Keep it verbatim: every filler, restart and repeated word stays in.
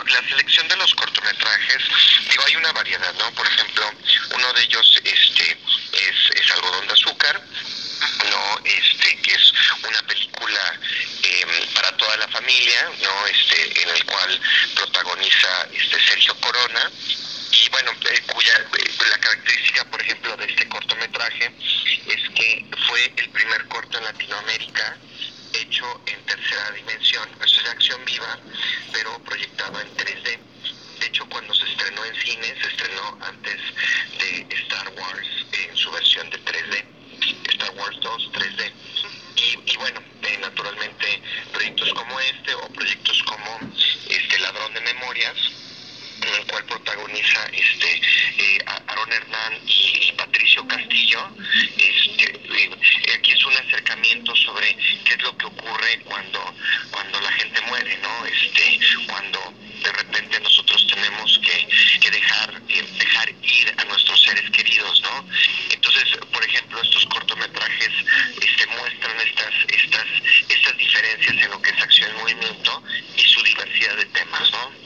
la selección de los cortometrajes, digo, hay una variedad, ¿no? Por ejemplo, uno de ellos este es, es Algodón de Azúcar, no, este, que es una película eh, para toda la familia, no, este, en el cual protagoniza este Sergio Corona. Y bueno, eh, cuya eh, la característica, por ejemplo, de este cortometraje es que fue el primer corto en Latinoamérica hecho en tercera dimensión. Pues es acción viva, pero proyectado en tres D. De hecho, cuando se estrenó en cine, se estrenó antes de Star Wars en su versión de tres D. Star Wars dos tres D. Y, y bueno, eh, naturalmente proyectos como este o proyectos como este Ladrón de Memorias, en el cual protagoniza este eh, Aaron Hernán y, y Patricio Castillo. Este, eh, aquí es un acercamiento sobre qué es lo que ocurre cuando cuando la gente muere, ¿no? Este, cuando de repente nosotros tenemos que, que dejar eh, dejar ir a nuestros seres queridos, ¿no? Entonces, por ejemplo, estos cortometrajes este, muestran estas estas estas diferencias en lo que es acción y movimiento y su diversidad de temas, ¿no?